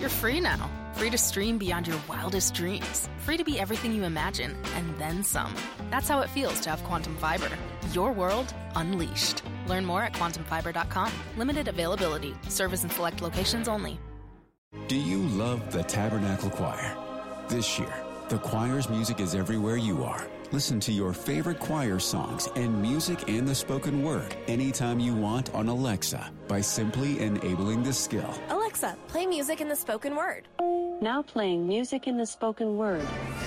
You're free now. Free to stream beyond your wildest dreams. Free to be everything you imagine, and then some. That's how it feels to have Quantum Fiber. Your world unleashed. Learn more at quantumfiber.com. Limited availability. Service in select locations only. Do you love the Tabernacle Choir? This year, the choir's music is everywhere you are. Listen to your favorite choir songs and music and the spoken word anytime you want on Alexa by simply enabling the skill. Alexa, play music in the spoken word. Now playing music in the spoken word.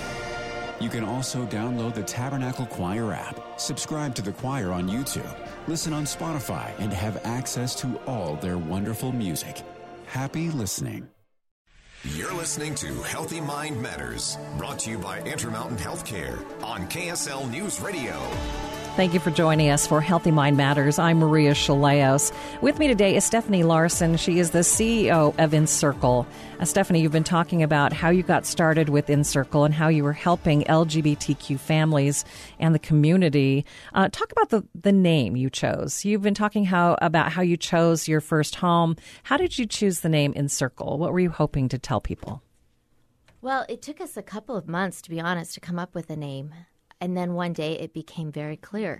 You can also download the Tabernacle Choir app, subscribe to the choir on YouTube, listen on Spotify, and have access to all their wonderful music. Happy listening. You're listening to Healthy Mind Matters, brought to you by Intermountain Healthcare on KSL News Radio. Thank you for joining us for Healthy Mind Matters. I'm Maria Shilaos. With me today is Stephanie Larson. She is the CEO of Encircle. Stephanie, you've been talking about how you got started with Encircle and how you were helping LGBTQ families and the community. Talk about the name you chose. You've been talking about how you chose your first home. How did you choose the name Encircle? What were you hoping to tell people? Well, it took us a couple of months, to be honest, to come up with a name. And then one day it became very clear.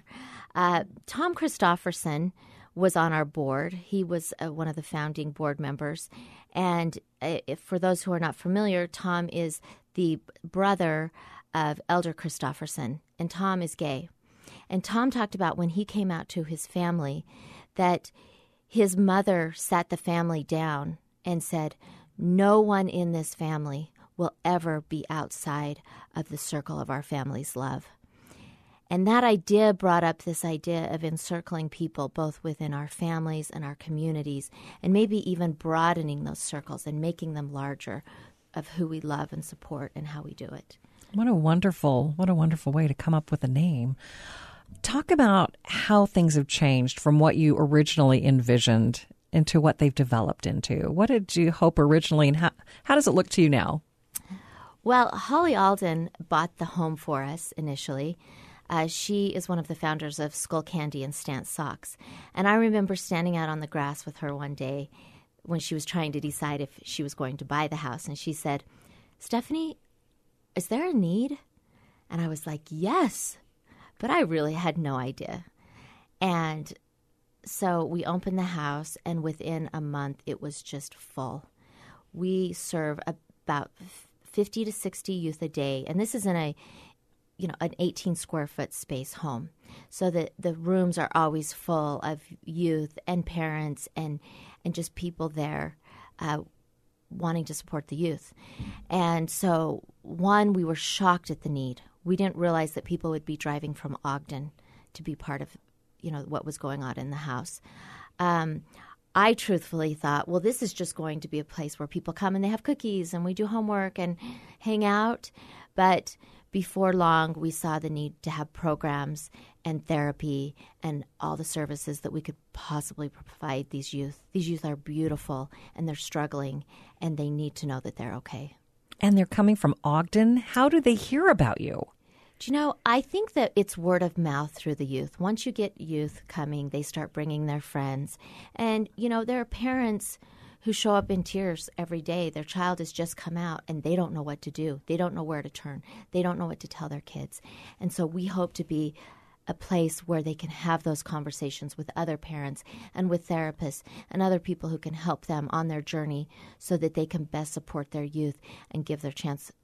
Tom Christofferson was on our board. He was one of the founding board members. And for those who are not familiar, Tom is the brother of Elder Christofferson, and Tom is gay. And Tom talked about when he came out to his family that his mother sat the family down and said, no one in this family will ever be outside of the circle of our family's love. And that idea brought up this idea of encircling people both within our families and our communities, and maybe even broadening those circles and making them larger of who we love and support and how we do it. What a wonderful way to come up with a name. Talk about how things have changed from what you originally envisioned into what they've developed into. What did you hope originally, and how does it look to you now? Well, Holly Alden bought the home for us initially. She is one of the founders of Skull Candy and Stance Socks. And I remember standing out on the grass with her one day when she was trying to decide if she was going to buy the house. And she said, Stephanie, is there a need? And I was like, yes. But I really had no idea. And so we opened the house, and within a month, it was just full. We serve about 50 to 60 youth a day, and this is in an 18 square foot space home, so that the rooms are always full of youth and parents and just people there wanting to support the youth. And so, we were shocked at the need. We didn't realize that people would be driving from Ogden to be part of what was going on in the house. I truthfully thought, well, this is just going to be a place where people come and they have cookies and we do homework and hang out. But before long, we saw the need to have programs and therapy and all the services that we could possibly provide these youth. These youth are beautiful and they're struggling, and they need to know that they're okay. And they're coming from Ogden. How do they hear about you? Do you know, I think that it's word of mouth through the youth. Once you get youth coming, they start bringing their friends. And, there are parents who show up in tears every day. Their child has just come out, and they don't know what to do. They don't know where to turn. They don't know what to tell their kids. And so we hope to be a place where they can have those conversations with other parents and with therapists and other people who can help them on their journey so that they can best support their youth and give their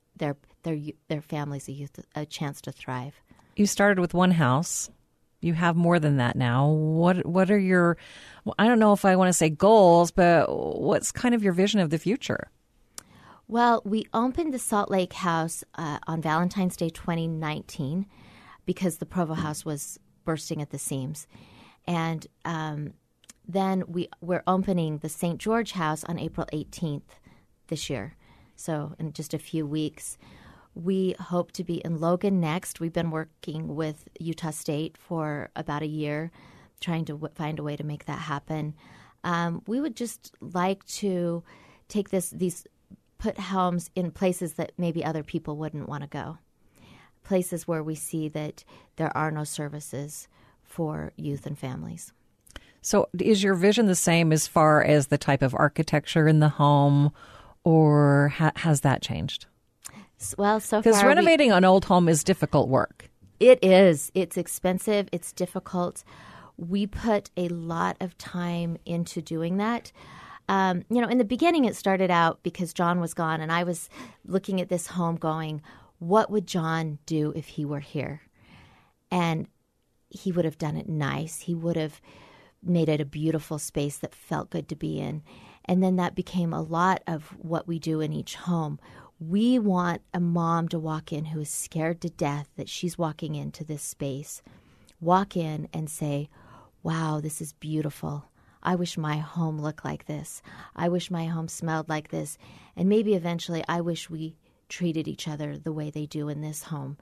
families a chance to thrive. You started with one house. You have more than that now. What are your, I don't know if I want to say goals, but what's kind of your vision of the future? Well, we opened the Salt Lake house on Valentine's Day 2019 because the Provo house was bursting at the seams. And then we're opening the St. George house on April 18th this year. So in just a few weeks. We hope to be in Logan next. We've been working with Utah State for about a year, trying to find a way to make that happen. We would just like to take put homes in places that maybe other people wouldn't want to go, places where we see that there are no services for youth and families. So is your vision the same as far as the type of architecture in the home or has that changed? Well, so far... Because renovating an old home is difficult work. It is. It's expensive. It's difficult. We put a lot of time into doing that. In the beginning, it started out because John was gone, and I was looking at this home going, what would John do if he were here? And he would have done it nice. He would have made it a beautiful space that felt good to be in. And then that became a lot of what we do in each home. We want a mom to walk in who is scared to death that she's walking into this space, walk in and say, wow, this is beautiful. I wish my home looked like this. I wish my home smelled like this. And maybe eventually I wish we treated each other the way they do in this home.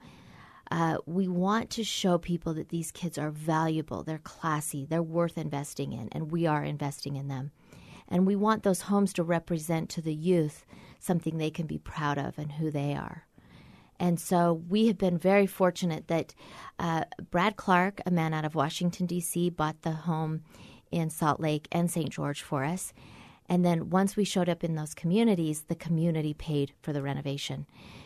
We want to show people that these kids are valuable, they're classy, they're worth investing in, and we are investing in them. And we want those homes to represent to the youth something they can be proud of and who they are. And so we have been very fortunate that Brad Clark, a man out of Washington, D.C., bought the home in Salt Lake and St. George for us. And then once we showed up in those communities, the community paid for the renovation.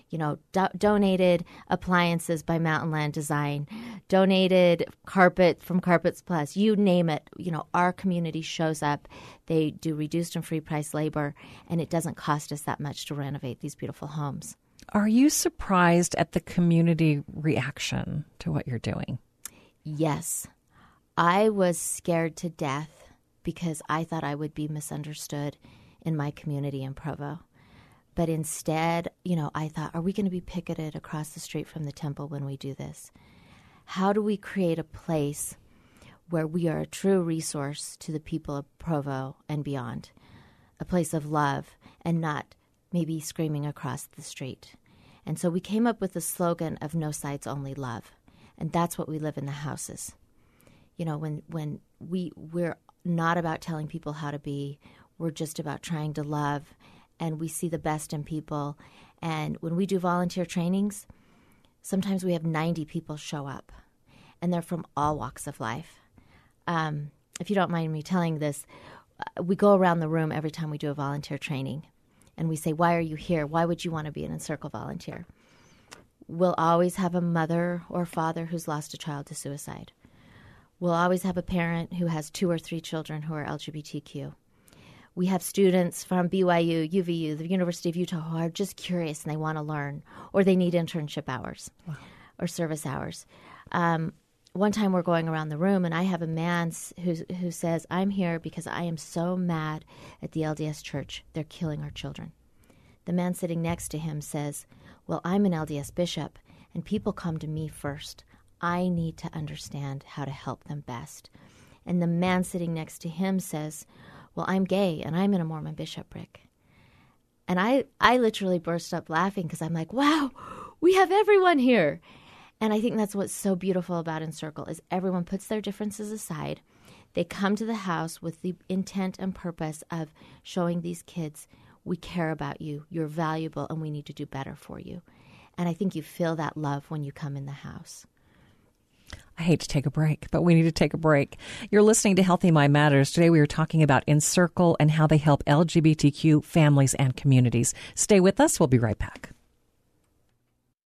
Donated appliances by Mountain Land Design, donated carpet from Carpets Plus, you name it. Our community shows up. They do reduced and free price labor, and it doesn't cost us that much to renovate these beautiful homes. Are you surprised at the community reaction to what you're doing? Yes. I was scared to death because I thought I would be misunderstood in my community in Provo. But instead, I thought, are we going to be picketed across the street from the temple when we do this? How do we create a place where we are a true resource to the people of Provo and beyond? A place of love and not maybe screaming across the street. And so we came up with the slogan of no sides, only love. And that's what we live in the houses. When we're not about telling people how to be, we're just about trying to love, and we see the best in people. And when we do volunteer trainings, sometimes we have 90 people show up, and they're from all walks of life. If you don't mind me telling this, we go around the room every time we do a volunteer training, and we say, why are you here? Why would you want to be an Encircle volunteer? We'll always have a mother or father who's lost a child to suicide. We'll always have a parent who has 2 or 3 children who are LGBTQ. We have students from BYU, UVU, the University of Utah who are just curious and they want to learn, or they need internship hours or service hours. One time we're going around the room and I have a man who says, I'm here because I am so mad at the LDS Church. They're killing our children. The man sitting next to him says, well, I'm an LDS bishop and people come to me first. I need to understand how to help them best. And the man sitting next to him says, well, I'm gay and I'm in a Mormon bishopric. And I literally burst up laughing because I'm like, wow, we have everyone here. And I think that's what's so beautiful about Encircle is everyone puts their differences aside. They come to the house with the intent and purpose of showing these kids, we care about you, you're valuable, and we need to do better for you. And I think you feel that love when you come in the house. I hate to take a break, but we need to take a break. You're listening to Healthy Mind Matters. Today we are talking about Encircle and how they help LGBTQ families and communities. Stay with us. We'll be right back.